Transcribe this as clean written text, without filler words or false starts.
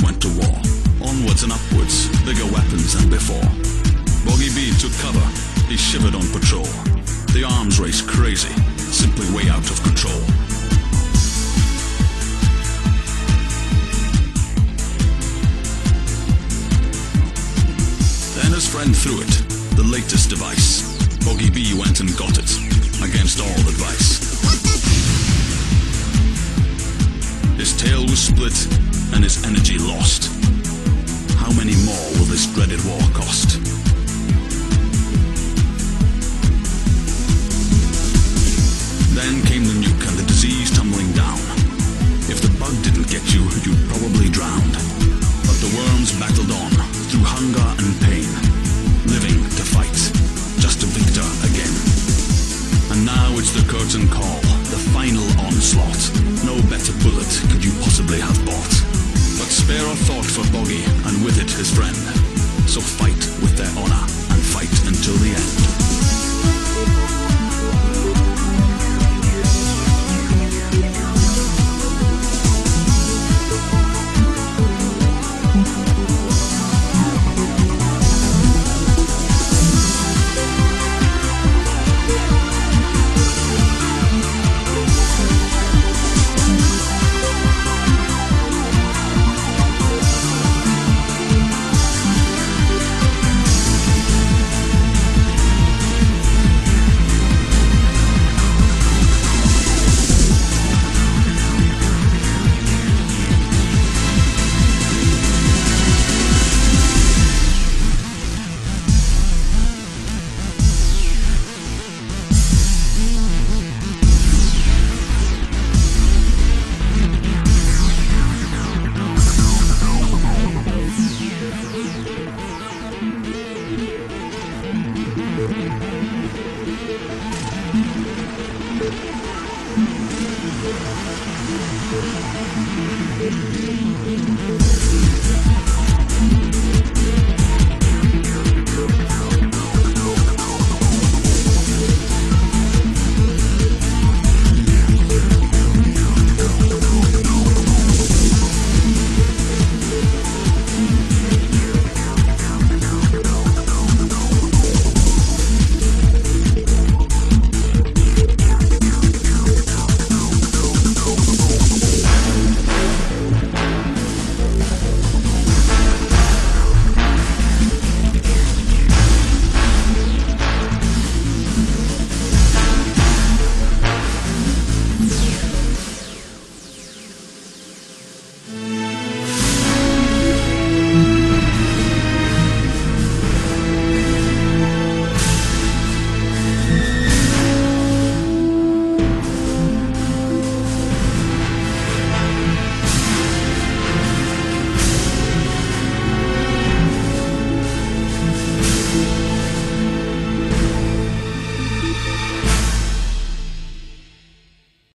went to war. Onwards and upwards, bigger weapons than before. Boggy B took cover, he shivered on patrol. The arms race crazy, simply way out of control. Then his friend threw it, the latest device. Boggy B went and got it, against all advice. His tail was split, and his energy lost. How many more will this dreaded war cost? Then came the nuke and the disease tumbling down. If the bug didn't get you, you'd probably drowned. But the worms battled on, through hunger and pain, living to fight, just to victor again. And now it's the curtain call, the final onslaught. No better bullet could you possibly have bought. But spare a thought for Boggy, and with it his friend. So fight with their